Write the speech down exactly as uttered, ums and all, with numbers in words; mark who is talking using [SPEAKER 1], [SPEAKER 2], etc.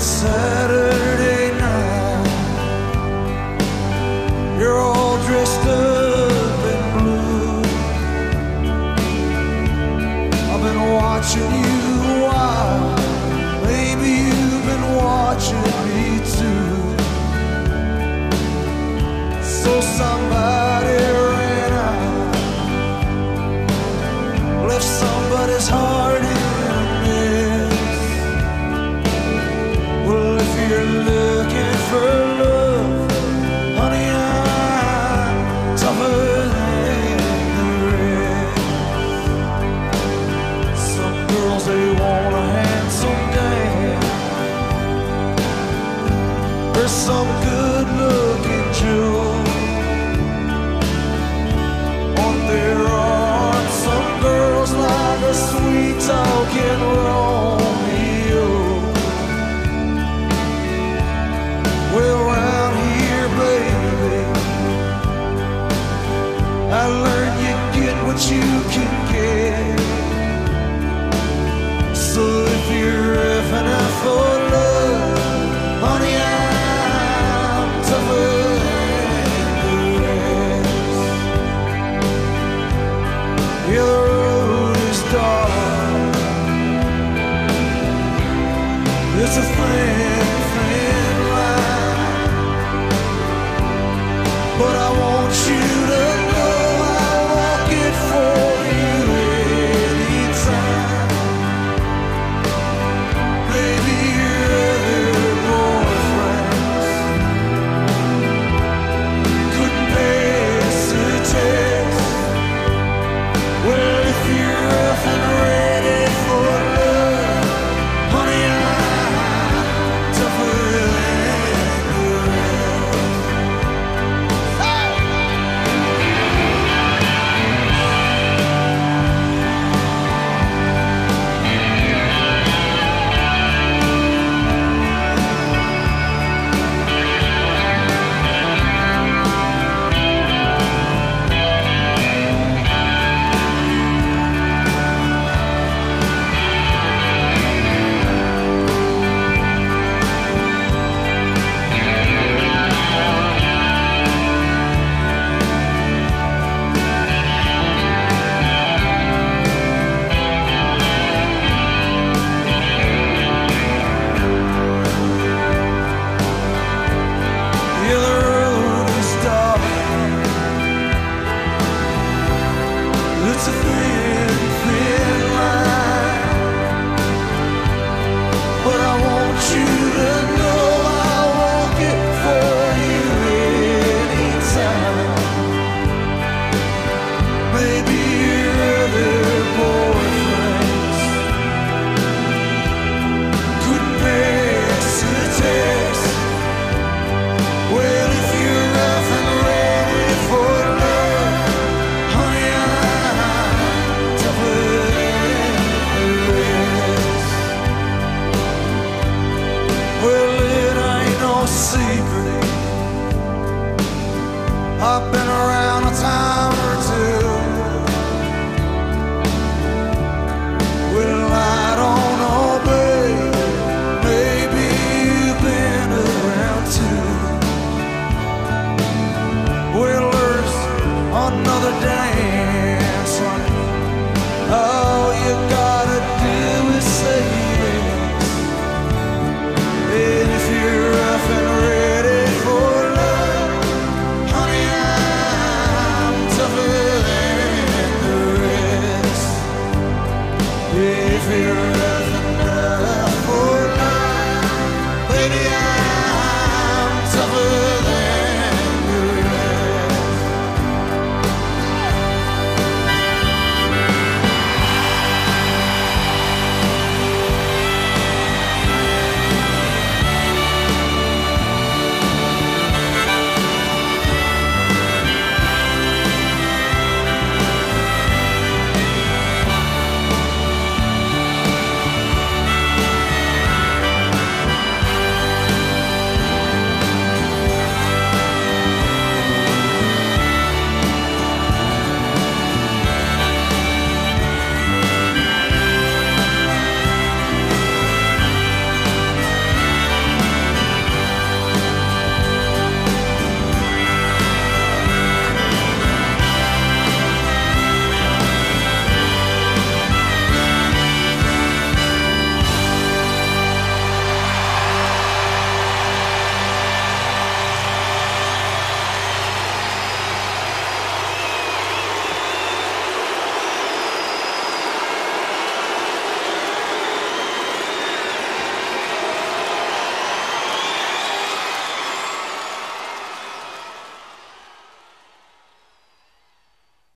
[SPEAKER 1] Saturday night, you're all dressed up in blue. I've been watching you a while, maybe you've been watching me too. So somebody ran out, left somebody's heart in a mess. Well, if you're looking for love, honey, I'm tougher than the rest. Some girls, they want a handsome dame, or some good-looking Joe. On their arms, some girls like a sweet-talking Romeo. Well, round here, baby, I learned you get what you can get. So if you're effing out for love, honey, I'm tougher than the rest. Yeah, the road is dark, it's a thin, thin line, but I want you to know I'll walk it for you anytime. Maybe your other boyfriends couldn't pass the test. Well, if you're rough and ready for love, honey, I'm tougher than the rest. Yeah, the road is dark, it's a thin, thin line, but I want you to know I'll walk it for you anytime. Maybe your other boyfriends couldn't pass the test. Well, if you're rough and ready for love, honey, I'm tougher than the rest. Well, it ain't no secret, I've been around a time or two. Well, I don't know, babe, maybe you've been around too. Well, there's another day